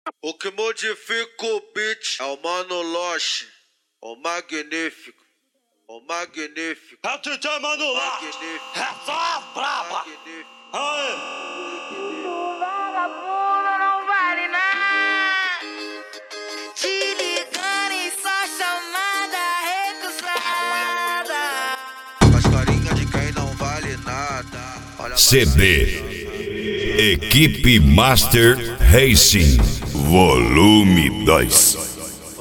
O que modifica o beat é o Mano Loche, o magnífico, o magnífico. É o DJ Mano Loche, é só as braba. Aê. Vagabundo não vale nada. Te ligando em só chamada recusada. Faz carinha de quem não vale nada. Olha CD Equipe Master Racing Volume 2.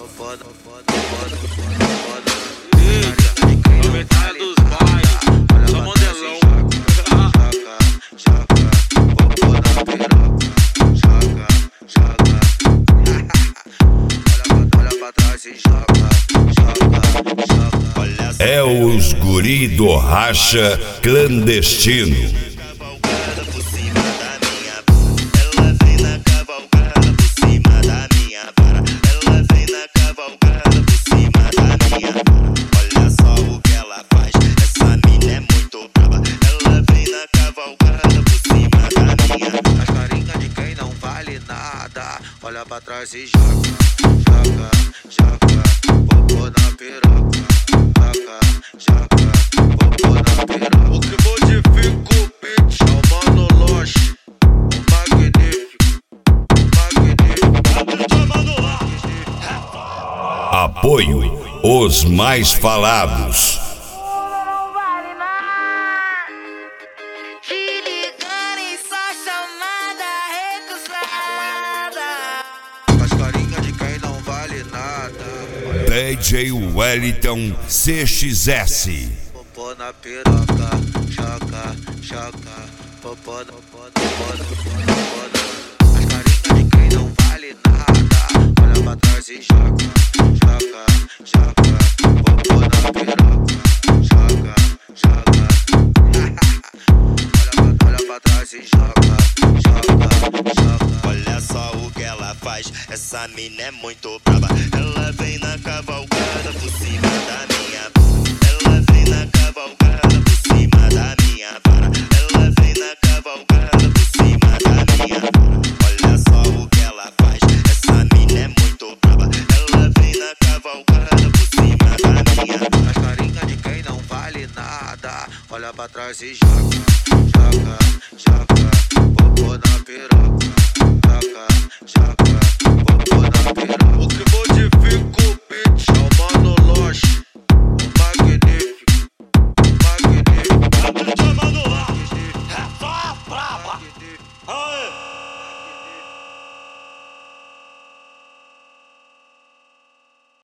É os guri do racha clandestino. Olha pra trás e joga, joga, joga, popô na piroca, joga, joga, popô na piroca. O que modifica o beat é o Mano Loche, o magnífico, Apoio os mais falados. DJ Wellington CXS. Popô na piroca, joga, joga, popô na piroca. As carinhas de quem não vale nada. Olha pra trás e joga, joga, joga, popô na piroca, joga, joga. Olha pra trás e joga, joga, joga. Olha só o que ela faz, essa mina é muito braba. Ela vem na cavalgada por cima da minha vara. Ela vem na cavalgada por cima da minha vara. Ela vem na cavalgada por cima da minha vara. Olha só o que ela faz, essa mina é muito braba. Ela vem na cavalgada por cima da minha vara. As carinhas de quem não vale nada. Olha pra trás e joga, joga, joga, popô na piroca, joga, joga, popô na piroca.